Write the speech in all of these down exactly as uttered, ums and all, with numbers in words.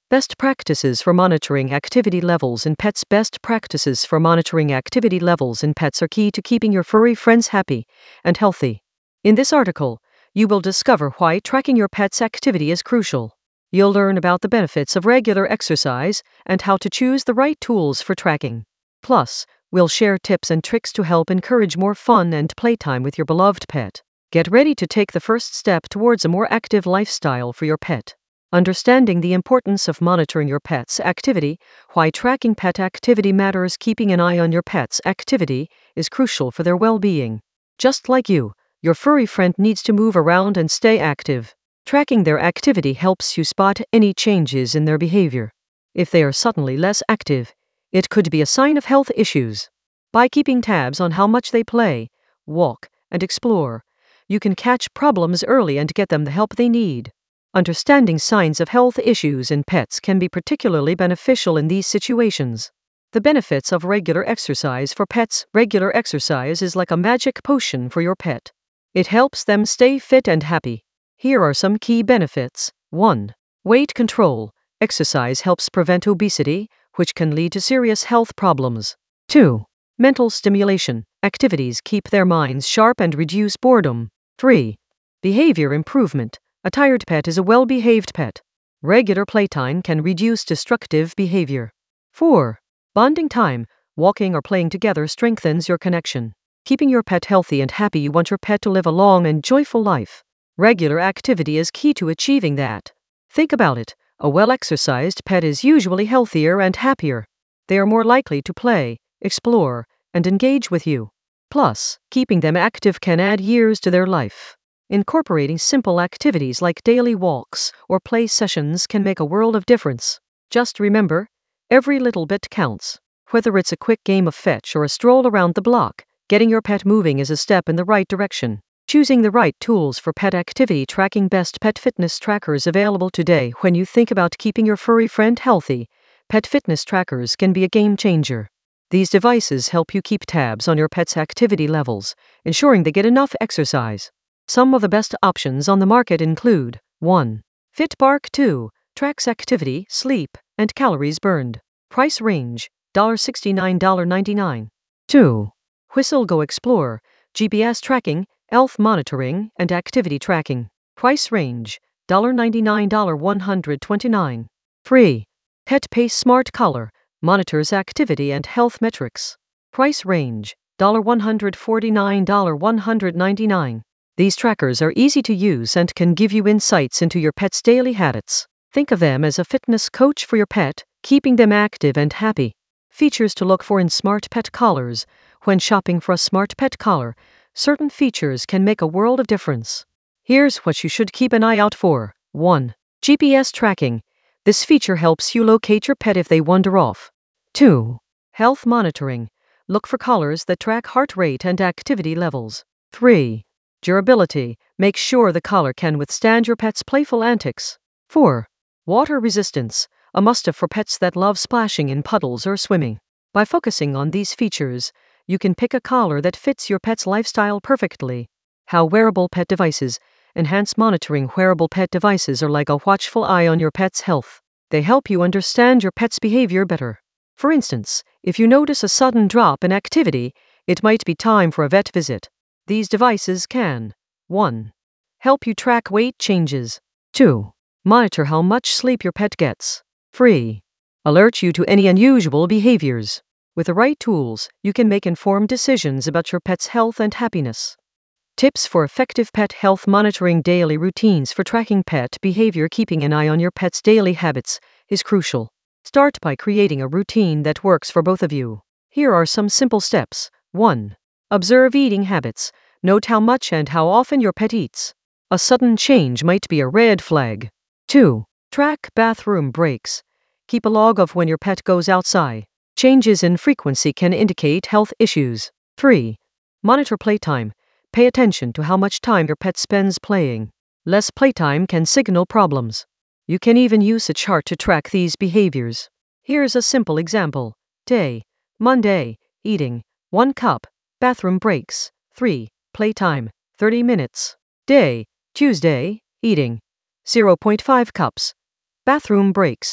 Best practices for monitoring activity levels in pets. Best practices for monitoring activity levels in pets are key to keeping your furry friends happy and healthy. In this article, you will discover why tracking your pet's activity is crucial. You'll learn about the benefits of regular exercise and how to choose the right tools for tracking. Plus, we'll share tips and tricks to help encourage more fun and playtime with your beloved pet. Get ready to take the first step towards a more active lifestyle for your pet. Understanding the importance of monitoring your pet's activity. Why tracking pet activity matters. Keeping an eye on your pet's activity is crucial for their well-being. Just like you, your furry friend needs to move around and stay active. Tracking their activity helps you spot any changes in their behavior. If they are suddenly less active, it could be a sign of health issues. By keeping tabs on how much they play, walk, and explore, you can catch problems early and get them the help they need. Understanding signs of health issues in pets can be particularly beneficial in these situations. The benefits of regular exercise for pets. Regular exercise is like a magic potion for your pet. It helps them stay fit and happy. Here are some key benefits. one. Weight control. Exercise helps prevent obesity, which can lead to serious health problems. two. Mental stimulation. Activities keep their minds sharp and reduce boredom. three. Behavior improvement. A tired pet is a well-behaved pet. Regular playtime can reduce destructive behavior. four. Bonding time. Walking or playing together strengthens your connection. Keeping your pet healthy and happy. You want your pet to live a long and joyful life. Regular activity is key to achieving that. Think about it. A well-exercised pet is usually healthier and happier. They are more likely to play, explore, and engage with you. Plus, keeping them active can add years to their life. Incorporating simple activities like daily walks or play sessions can make a world of difference. Just remember, every little bit counts. Whether it's a quick game of fetch or a stroll around the block, getting your pet moving is a step in the right direction. Choosing the right tools for pet activity tracking. Best pet fitness trackers available today. When you think about keeping your furry friend healthy, pet fitness trackers can be a game changer. These devices help you keep tabs on your pet's activity levels, ensuring they get enough exercise. Some of the best options on the market include one. FitBark two, tracks activity, sleep, and calories burned. Price range, sixty-nine ninety-nine. two. WhistleGo Explorer, G P S tracking, health monitoring, and activity tracking. Price range, ninety-nine to one hundred twenty-nine. three. PetPace Smart Collar, monitors activity and health metrics. Price range, one hundred forty-nine to one hundred ninety-nine. These trackers are easy to use and can give you insights into your pet's daily habits. Think of them as a fitness coach for your pet, keeping them active and happy. Features to look for in smart pet collars. When shopping for a smart pet collar, certain features can make a world of difference. Here's what you should keep an eye out for. one. G P S tracking. This feature helps you locate your pet if they wander off. two. Health monitoring. Look for collars that track heart rate and activity levels. three. Durability. Make sure the collar can withstand your pet's playful antics. four. Water resistance. A must-have for pets that love splashing in puddles or swimming. By focusing on these features, you can pick a collar that fits your pet's lifestyle perfectly. How wearable pet devices. Enhanced monitoring. Wearable pet devices are like a watchful eye on your pet's health. They help you understand your pet's behavior better. For instance, if you notice a sudden drop in activity, it might be time for a vet visit. These devices can one. Help you track weight changes. two. Monitor how much sleep your pet gets. three. Alert you to any unusual behaviors. With the right tools, you can make informed decisions about your pet's health and happiness. Tips for effective pet health monitoring. Daily routines for tracking pet behavior. Keeping an eye on your pet's daily habits is crucial. Start by creating a routine that works for both of you. Here are some simple steps. one. Observe eating habits. Note how much and how often your pet eats. A sudden change might be a red flag. two. Track bathroom breaks. Keep a log of when your pet goes outside. Changes in frequency can indicate health issues. three. Monitor playtime. Pay attention to how much time your pet spends playing. Less playtime can signal problems. You can even use a chart to track these behaviors. Here's a simple example. Day. Monday. Eating. one cup. Bathroom breaks. three. Playtime. thirty minutes. Day. Tuesday. Eating. zero point five cups. Bathroom breaks.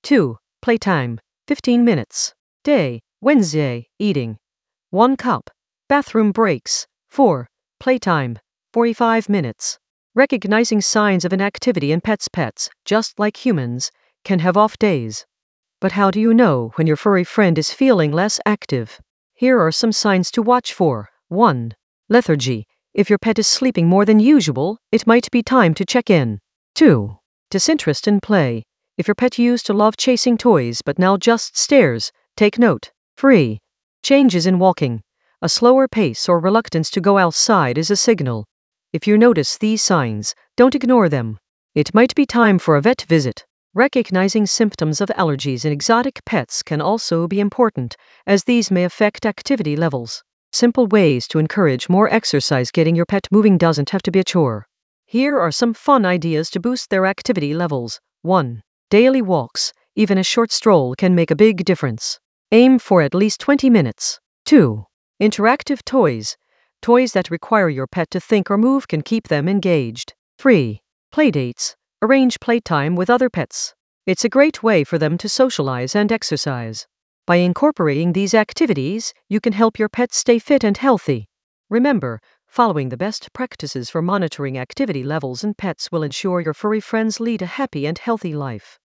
two. Playtime, fifteen minutes. Day, Wednesday, eating. one cup. Bathroom breaks, four. Playtime, forty-five minutes. Recognizing signs of inactivity in pets. Pets, just like humans, can have off days. But how do you know when your furry friend is feeling less active? Here are some signs to watch for. one. Lethargy. If your pet is sleeping more than usual, it might be time to check in. two. Disinterest in play. If your pet used to love chasing toys but now just stares, take note. three. Changes in walking. A slower pace or reluctance to go outside is a signal. If you notice these signs, don't ignore them. It might be time for a vet visit. Recognizing symptoms of allergies in exotic pets can also be important, as these may affect activity levels. Simple ways to encourage more exercise. Getting your pet moving doesn't have to be a chore. Here are some fun ideas to boost their activity levels. one. Daily walks. Even a short stroll can make a big difference. Aim for at least twenty minutes. two. Interactive toys. Toys that require your pet to think or move can keep them engaged. three. Playdates. Arrange playtime with other pets. It's a great way for them to socialize and exercise. By incorporating these activities, you can help your pet stay fit and healthy. Remember, following the best practices for monitoring activity levels in pets will ensure your furry friends lead a happy and healthy life.